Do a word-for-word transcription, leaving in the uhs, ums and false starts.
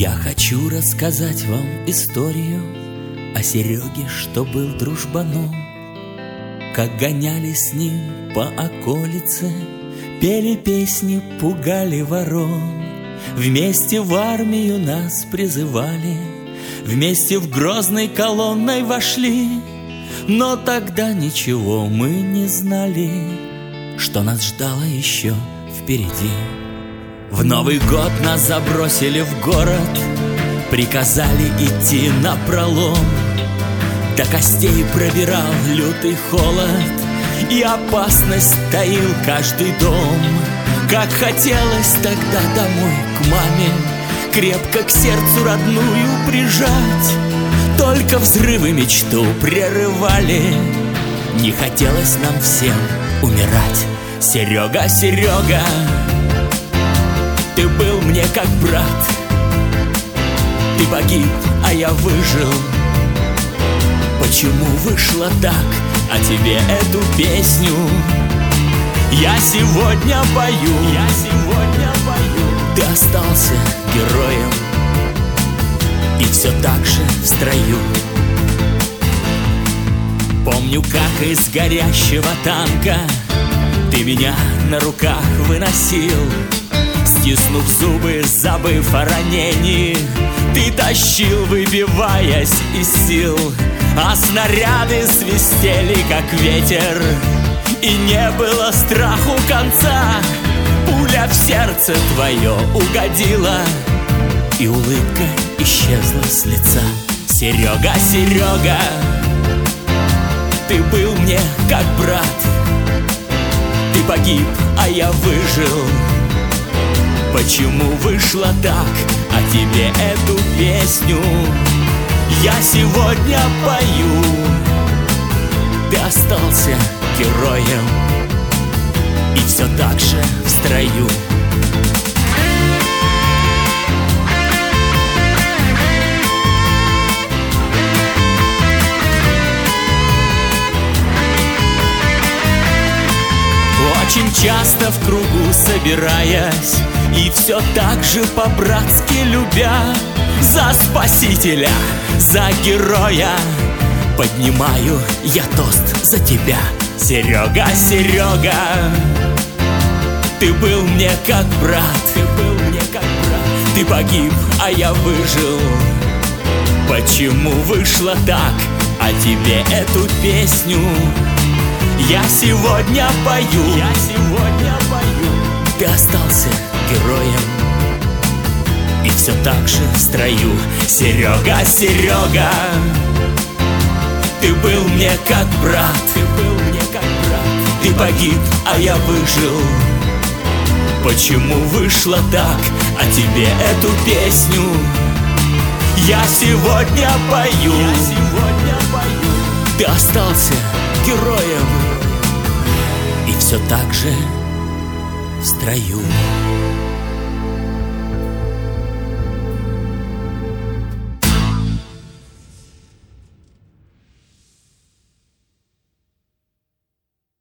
Я хочу рассказать вам историю о Сереге, что был дружбаном. Как гонялись с ним по околице, пели песни, пугали ворон. Вместе в армию нас призывали, вместе в грозной колонной вошли. Но тогда ничего мы не знали, что нас ждало еще впереди. В Новый год нас забросили в город, приказали идти напролом. До костей пробирал лютый холод, и опасность таил каждый дом. Как хотелось тогда домой к маме, крепко к сердцу родную прижать. Только взрывы мечту прерывали, не хотелось нам всем умирать. Серега, Серега, ты был мне как брат. Ты погиб, а я выжил. Почему вышло так? А тебе эту песню я сегодня пою. Я сегодня пою. Ты остался героем, и все так же в строю. Помню, как из горящего танка ты меня на руках выносил. Стиснув зубы, забыв о ранении, ты тащил, выбиваясь из сил. А снаряды свистели, как ветер, и не было страху конца. Пуля в сердце твое угодила, и улыбка исчезла с лица. Серега, Серега, ты был мне как брат. Ты погиб, а я выжил. Почему вышло так? А тебе эту песню я сегодня пою. Ты остался героем, и все так же в строю. Очень часто в кругу собираясь, и все так же по-братски любя, за спасителя, за героя поднимаю я тост за тебя. Серега, Серега, ты был мне как брат. Ты был мне как брат. Ты погиб, а я выжил. Почему вышло так? А тебе эту песню я сегодня пою. Я сегодня пою. Ты остался героем, и все так же в строю. Серега, Серега, ты был мне как брат. Ты был мне как брат. Ты погиб, а я выжил. Почему вышло так? А тебе эту песню я сегодня пою. Я сегодня пою. Ты остался героем, и все так же в строю.